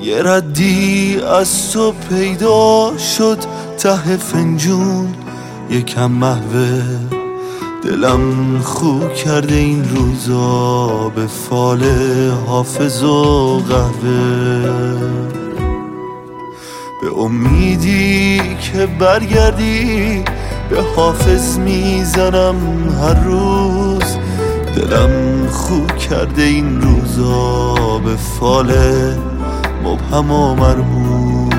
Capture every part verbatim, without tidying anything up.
یه ردی از تو پیدا شد ته فنجون یکم محوه، دلم خو کرده این روزا به فال حافظ و قهوه. به امیدی که برگردی به حافظ میزنم هر روز، دلم خو کرده این روزا به فال مبهم و مرموز.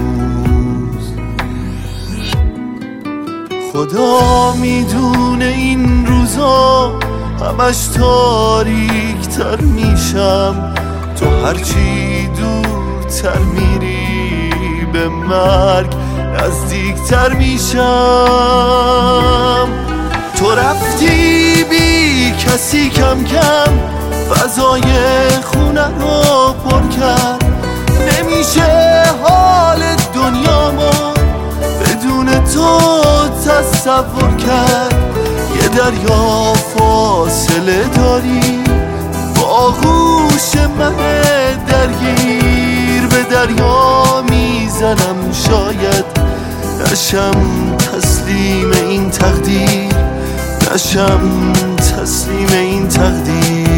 خدا میدونه این روزا همش تاریک تر میشم، تو هرچی دورتر میری به مرگ نزدیک تر میشم. تو رفتی بی کسی کم کم فضای خونه رو پر کرد، نمیشه حال دنیامو بدون تو تصور کرد. یه دریا فاصله داری با آغوش من درگیر، به دریا میزنم شاید نشم تسلیم این تقدیر، نشم تسلیم این تقدیر.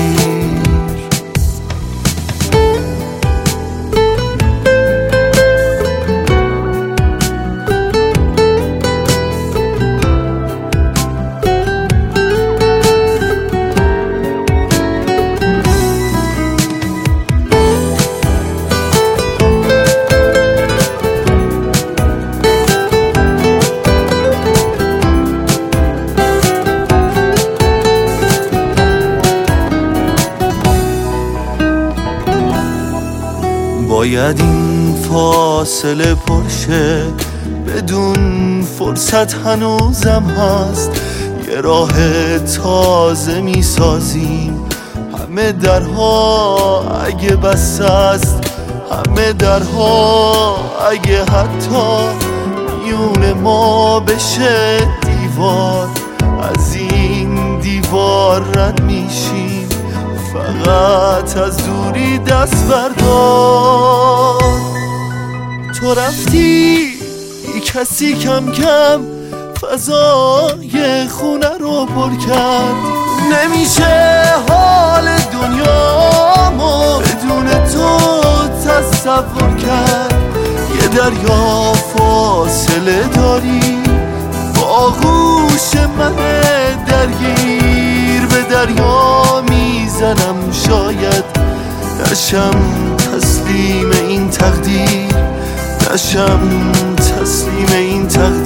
باید این فاصله پرشه، بدون فرصت هنوزم هست. یه راه تازه میسازیم، همه درها اگه بسته است، همه درها اگه حتی میون ما بشه دیوار، از این دیوار رد میشیم، فقط از دوری دست بردار. تو رفتی کسی کم کم فضای خونه رو پر کرد، نمیشه حال دنیامو بدون تو تصور کرد. یه دریا فاصله داری با آغوش من درگیر، به دریا میزنم شاید نشم تسلیم این تقدیر، نشم تسلیم این تقدیر.